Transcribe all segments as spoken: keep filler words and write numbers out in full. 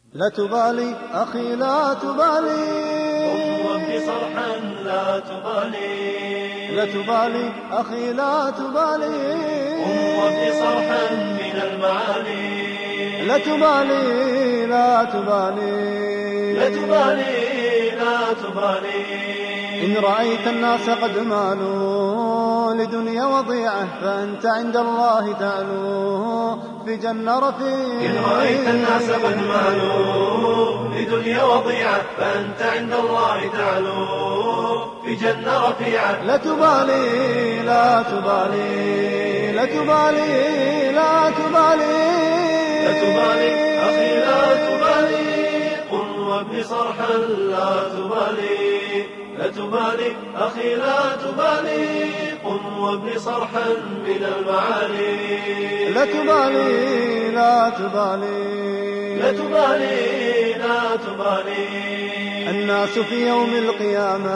لا تبالي أخي لا تبالي، قم وابك صرحا لا تبالي. لا تبالي أخي لا تبالي، قم وابك صرحا من المعالي. لا تبالي لا تبالي، لا تبالي لا تبالي. إن رأيت الناس قد مالوا لدنيا وضيعة فأنت عند الله تعلو في جنة رفيع. إن رأيت الناس قد مالوا لدنيا وضيعة فأنت عند الله تعلو في جنة رفيعة. لا تبالي لا تبالي، لا تبالي لا تبالي، لا تبالي أخي لا تبالي. قم وابن صرحا لا تبالي. لا تبالي أخي لا تبالي. قم وابن صرحا من المعالي. لا تبالي لا تبالي، لا تبالي لا تبالي. الناس في يوم القيامة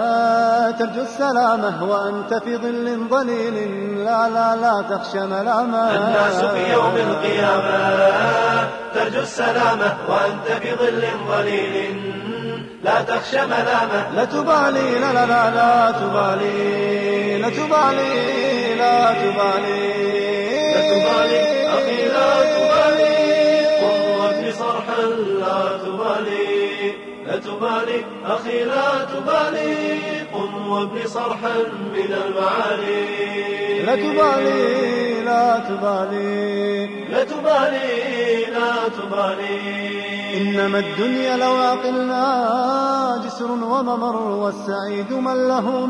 ترجو السلامة وأنت في ظل ظليل لا لا لا تخشى ملامة. الناس في يوم القيامة ترجو السلامة وأنت في ظل ظليل لا تخشى ملامة. لا تبالي لا لا لا لا تبالي، لا تبالي لا تبالي، لا تبالي أخي لا تبالي. قم وابن صرحا لا تبالي. لا تبالي أخي لا تبالي. قم وابن صرحا من المعالي. لا تبالي لا تبالي، لا تبالي لا تبالي. إنما الدنيا لو عقلنا جسر وممر والسعيد من له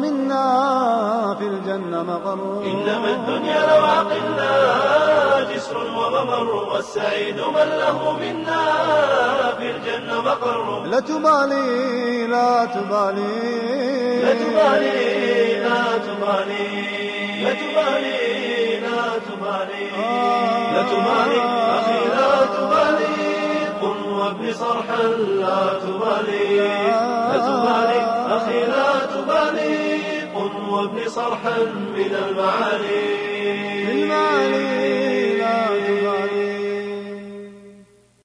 منا في الجنة مقر. إنما الدنيا لو عقلنا جسر وممر والسعيد من له منا في الجنة مقر. لا تبالي لا تبالي، لا تبالي لا تبالي. لا تبالي لا تبالي. لا تبالي أخي لا تبالي. قم وابن صرحا لا تبالي. لا تبالي أخي لا تبالي. قم وابن صرحا من المعالي. المعالي